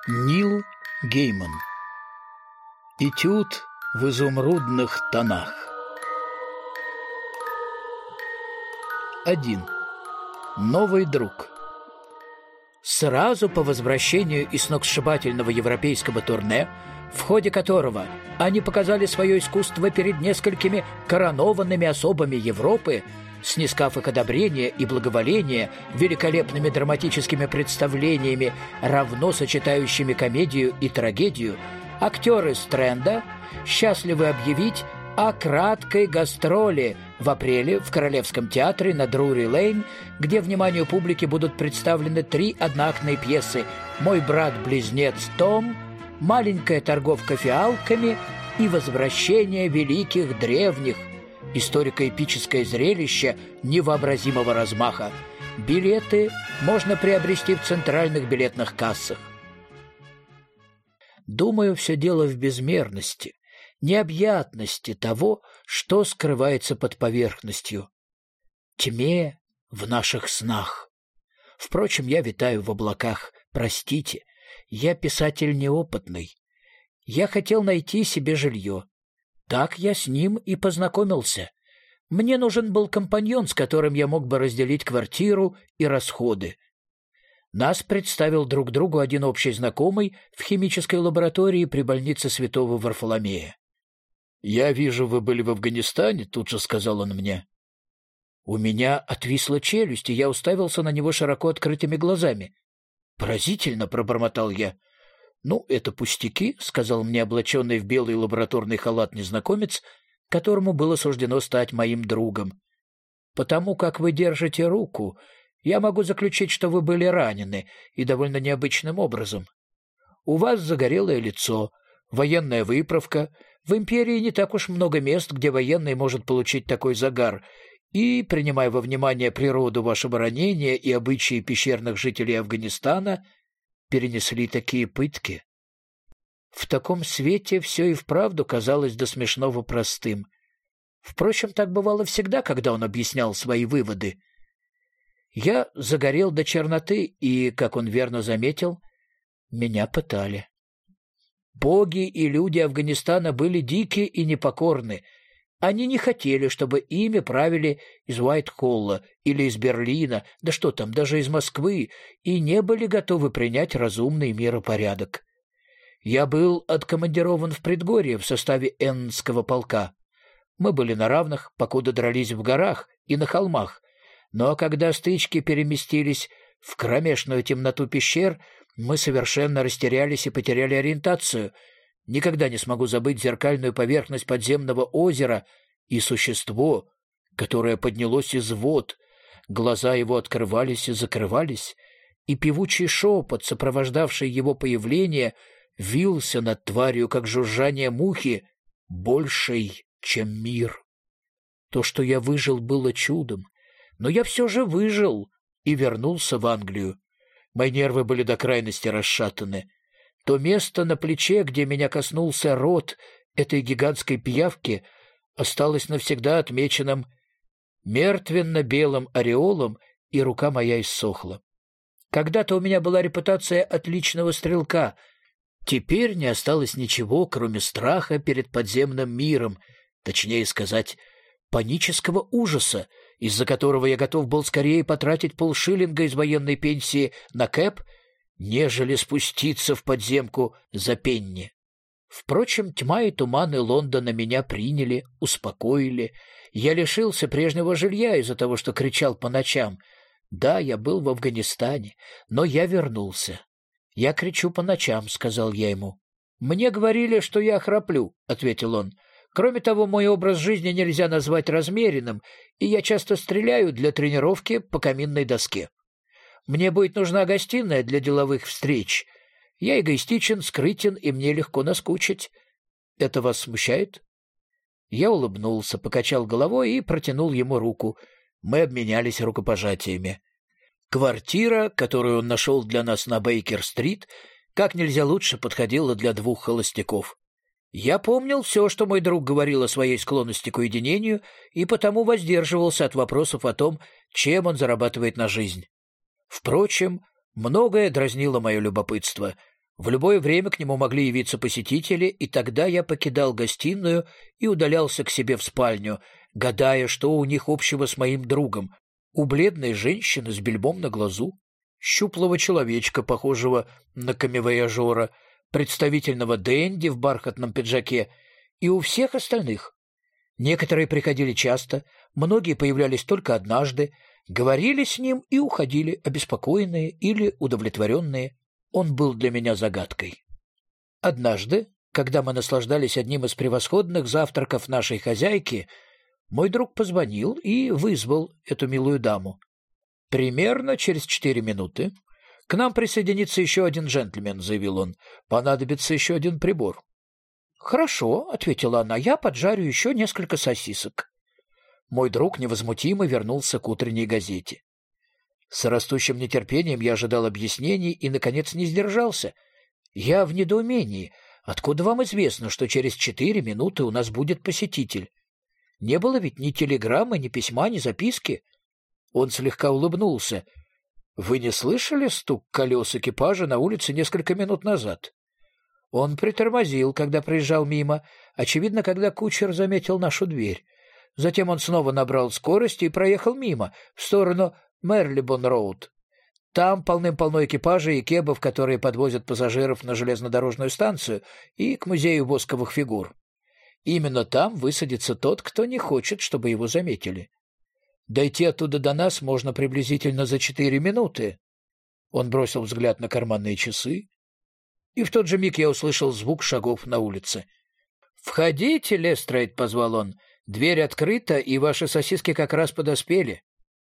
Нил Гейман. Этюд в изумрудных тонах. 1. Новый друг. Сразу по возвращению из сногсшибательного европейского турне, в ходе которого они показали свое искусство перед несколькими коронованными особами Европы, снискав их одобрение и благоволение великолепными драматическими представлениями, равно сочетающими комедию и трагедию, актеры Стрэнда счастливы объявить о краткой гастроли в апреле в Королевском театре на Друри-Лейн, где вниманию публики будут представлены 3 одноактные пьесы «Мой брат-близнец Том», «Маленькая торговка фиалками» и «Возвращение великих древних». Историко-эпическое зрелище невообразимого размаха. Билеты можно приобрести в центральных билетных кассах. Думаю, все дело в безмерности, необъятности того, что скрывается под поверхностью, тьме в наших снах. Впрочем, я витаю в облаках, простите, я писатель неопытный. Я хотел найти себе жилье. Так я с ним и познакомился. Мне нужен был компаньон, с которым я мог бы разделить квартиру и расходы. Нас представил друг другу один общий знакомый в химической лаборатории при больнице Святого Варфоломея. «Я вижу, вы были в Афганистане», — тут же сказал он мне. У меня отвисла челюсть, и я уставился на него широко открытыми глазами. «Поразительно», — пробормотал я. «Ну, это пустяки», — сказал мне облаченный в белый лабораторный халат незнакомец, которому было суждено стать моим другом. «Потому как вы держите руку, я могу заключить, что вы были ранены, и довольно необычным образом. У вас загорелое лицо, военная выправка. В империи не так уж много мест, где военный может получить такой загар, и, принимая во внимание природу вашего ранения и обычаи пещерных жителей Афганистана, перенесли такие пытки». В таком свете все и вправду казалось до смешного простым. Впрочем, так бывало всегда, когда он объяснял свои выводы. Я загорел до черноты, и, как он верно заметил, меня пытали. Боги и люди Афганистана были дикие и непокорны. Они не хотели, чтобы ими правили из Уайт-Холла или из Берлина, да что там, даже из Москвы, и не были готовы принять разумный миропорядок. Я был откомандирован в предгорье в составе Эннского полка. Мы были на равных, покуда дрались в горах и на холмах, но когда стычки переместились в кромешную темноту пещер, мы совершенно растерялись и потеряли ориентацию. Никогда не смогу забыть зеркальную поверхность подземного озера и существо, которое поднялось из вод. Глаза его открывались и закрывались, и певучий шепот, сопровождавший его появление, вился над тварью, как жужжание мухи, большей, чем мир. То, что я выжил, было чудом, но я все же выжил и вернулся в Англию. Мои нервы были до крайности расшатаны. То место на плече, где меня коснулся рот этой гигантской пиявки, осталось навсегда отмеченным мертвенно-белым ореолом, и рука моя иссохла. Когда-то у меня была репутация отличного стрелка. Теперь не осталось ничего, кроме страха перед подземным миром, точнее сказать, панического ужаса, из-за которого я готов был скорее потратить полшиллинга из военной пенсии на кэп, нежели спуститься в подземку за пенни. Впрочем, тьма и туманы Лондона меня приняли, успокоили. Я лишился прежнего жилья из-за того, что кричал по ночам. Да, я был в Афганистане, но я вернулся. «Я кричу по ночам», — сказал я ему. «Мне говорили, что я храплю», — ответил он. «Кроме того, мой образ жизни нельзя назвать размеренным, и я часто стреляю для тренировки по каминной доске. Мне будет нужна гостиная для деловых встреч. Я эгоистичен, скрытен, и мне легко наскучить. Это вас смущает?» Я улыбнулся, покачал головой и протянул ему руку. Мы обменялись рукопожатиями. Квартира, которую он нашел для нас на Бейкер-стрит, как нельзя лучше подходила для 2 холостяков. Я помнил все, что мой друг говорил о своей склонности к уединению, и потому воздерживался от вопросов о том, чем он зарабатывает на жизнь. Впрочем, многое дразнило мое любопытство. В любое время к нему могли явиться посетители, и тогда я покидал гостиную и удалялся к себе в спальню, гадая, что у них общего с моим другом. У бледной женщины с бельмом на глазу, щуплого человечка, похожего на камевояжера, представительного денди в бархатном пиджаке, и у всех остальных. Некоторые приходили часто, многие появлялись только однажды, говорили с ним и уходили, обеспокоенные или удовлетворенные. Он был для меня загадкой. Однажды, когда мы наслаждались одним из превосходных завтраков нашей хозяйки, мой друг позвонил и вызвал эту милую даму. «Примерно через 4 минуты к нам присоединится еще один джентльмен», — заявил он. «Понадобится еще один прибор». «Хорошо», — ответила она, — «я поджарю еще несколько сосисок». Мой друг невозмутимо вернулся к утренней газете. С растущим нетерпением я ожидал объяснений и, наконец, не сдержался. Я в недоумении. Откуда вам известно, что через 4 минуты у нас будет посетитель? Не было ведь ни телеграммы, ни письма, ни записки. Он слегка улыбнулся. Вы не слышали стук колес экипажа на улице несколько минут назад? Он притормозил, когда проезжал мимо, очевидно, когда кучер заметил нашу дверь. Затем он снова набрал скорость и проехал мимо, в сторону Мерлибон-роуд. Там полным-полно экипажей и кебов, которые подвозят пассажиров на железнодорожную станцию и к музею восковых фигур. Именно там высадится тот, кто не хочет, чтобы его заметили. Дойти оттуда до нас можно приблизительно за 4 минуты. Он бросил взгляд на карманные часы, и в тот же миг я услышал звук шагов на улице. «Входите, Лестрейд», — позвал он. «Дверь открыта, и ваши сосиски как раз подоспели».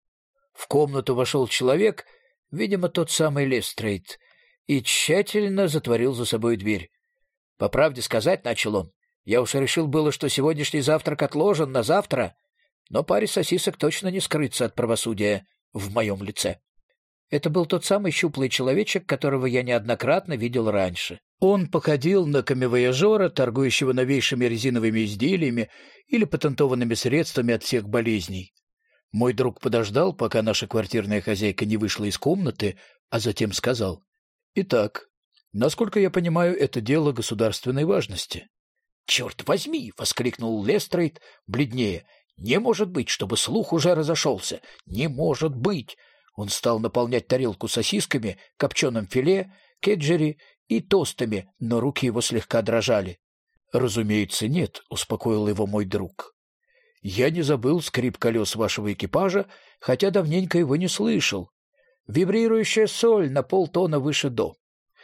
В комнату вошел человек, видимо, тот самый Лестрейд, и тщательно затворил за собой дверь. «По правде сказать», — начал он, — «я уж решил было, что сегодняшний завтрак отложен на завтра, но паре сосисок точно не скрыться от правосудия в моем лице». Это был тот самый щуплый человечек, которого я неоднократно видел раньше. Он походил на камевояжера, торгующего новейшими резиновыми изделиями или патентованными средствами от всех болезней. Мой друг подождал, пока наша квартирная хозяйка не вышла из комнаты, а затем сказал: «Итак, насколько я понимаю, это дело государственной важности». «Черт возьми!» — воскликнул Лестрейд, бледнее. «Не может быть, чтобы слух уже разошелся! Не может быть!» Он стал наполнять тарелку сосисками, копченым филе, кеджери и тостами, но руки его слегка дрожали. «Разумеется, нет», — успокоил его мой друг. «Я не забыл скрип колес вашего экипажа, хотя давненько его не слышал. Вибрирующая соль на полтона выше до.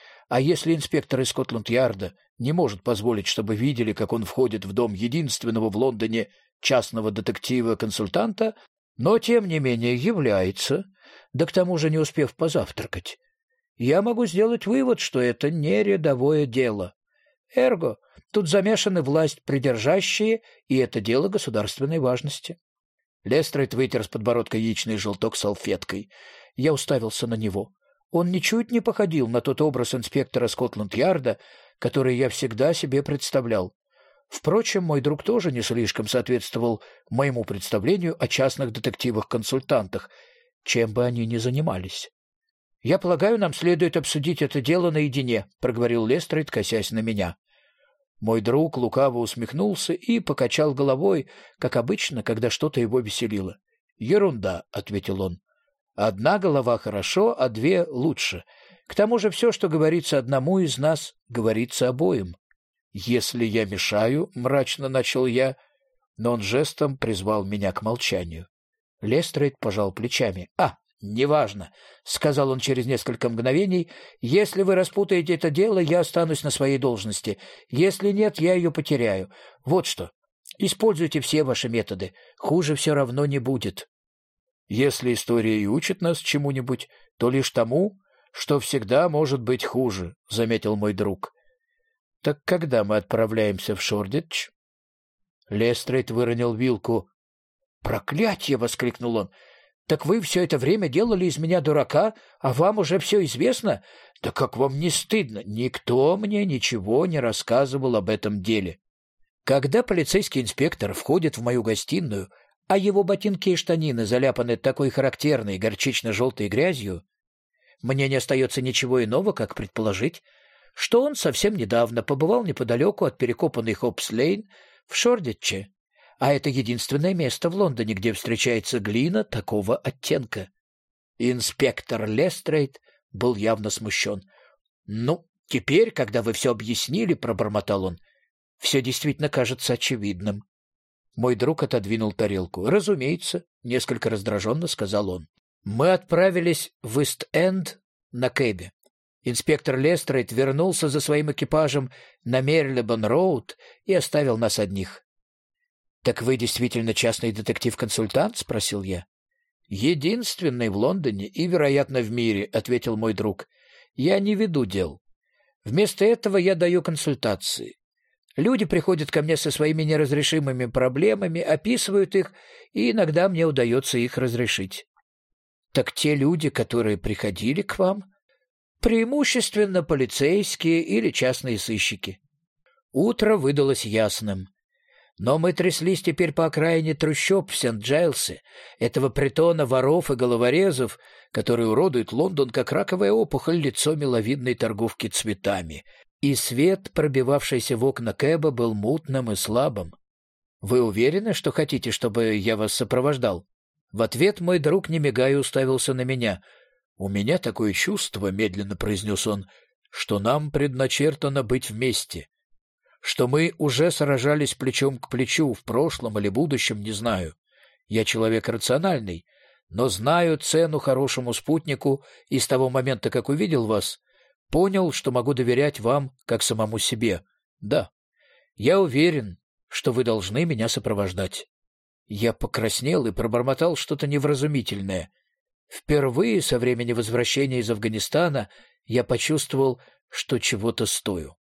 А если инспектор из Скотланд-Ярда не может позволить, чтобы видели, как он входит в дом единственного в Лондоне частного детектива-консультанта, но, тем не менее, является, да к тому же не успев позавтракать, я могу сделать вывод, что это не рядовое дело. Эрго, тут замешаны власть придержащие, и это дело государственной важности». Лестрейд вытер с подбородка яичный желток салфеткой. Я уставился на него. Он ничуть не походил на тот образ инспектора Скотланд-Ярда, который я всегда себе представлял. Впрочем, мой друг тоже не слишком соответствовал моему представлению о частных детективах-консультантах, чем бы они ни занимались. «Я полагаю, нам следует обсудить это дело наедине», — проговорил Лестрейд, косясь на меня. Мой друг лукаво усмехнулся и покачал головой, как обычно, когда что-то его веселило. «Ерунда», — ответил он. «Одна голова хорошо, а 2 лучше. К тому же все, что говорится одному из нас, говорится обоим». «Если я мешаю», — мрачно начал я, но он жестом призвал меня к молчанию. Лестрейд пожал плечами. «Неважно», — сказал он через несколько мгновений. «Если вы распутаете это дело, я останусь на своей должности. Если нет, я ее потеряю. Вот что. Используйте все ваши методы. Хуже все равно не будет». «Если история и учит нас чему-нибудь, то лишь тому, что всегда может быть хуже», — заметил мой друг. «Так когда мы отправляемся в Шордидж?» Лестрейд выронил вилку. «Проклятье!» — воскликнул он. «Так вы все это время делали из меня дурака, а вам уже все известно? Да как вам не стыдно? Никто мне ничего не рассказывал об этом деле». Когда полицейский инспектор входит в мою гостиную, а его ботинки и штанины заляпаны такой характерной горчично-желтой грязью, мне не остается ничего иного, как предположить, что он совсем недавно побывал неподалеку от перекопанной Хопс-Лейн в Шордитче, а это единственное место в Лондоне, где встречается глина такого оттенка. Инспектор Лестрейд был явно смущен. «Ну, теперь, когда вы все объяснили, — пробормотал он, — все действительно кажется очевидным». Мой друг отодвинул тарелку. «Разумеется», — несколько раздраженно сказал он. Мы отправились в Ист-Энд на кэбе. Инспектор Лестрейд вернулся за своим экипажем на Мерлибон-роуд и оставил нас одних. «Так вы действительно частный детектив-консультант?» — спросил я. «Единственный в Лондоне и, вероятно, в мире», — ответил мой друг. «Я не веду дел. Вместо этого я даю консультации. Люди приходят ко мне со своими неразрешимыми проблемами, описывают их, и иногда мне удается их разрешить». «Так те люди, которые приходили к вам, преимущественно полицейские или частные сыщики». Утро выдалось ясным. Но мы тряслись теперь по окраине трущоб в Сент-Джайлсе, этого притона воров и головорезов, который уродует Лондон, как раковая опухоль, лицо миловидной торговки цветами. И свет, пробивавшийся в окна кэба, был мутным и слабым. «Вы уверены, что хотите, чтобы я вас сопровождал?» В ответ мой друг, не мигая, уставился на меня. «У меня такое чувство, — медленно произнес он, — что нам предначертано быть вместе. Что мы уже сражались плечом к плечу в прошлом или будущем, не знаю. Я человек рациональный, но знаю цену хорошему спутнику, и с того момента, как увидел вас, понял, что могу доверять вам как самому себе. Да, я уверен, что вы должны меня сопровождать». Я покраснел и пробормотал что-то невразумительное. Впервые со времени возвращения из Афганистана я почувствовал, что чего-то стою.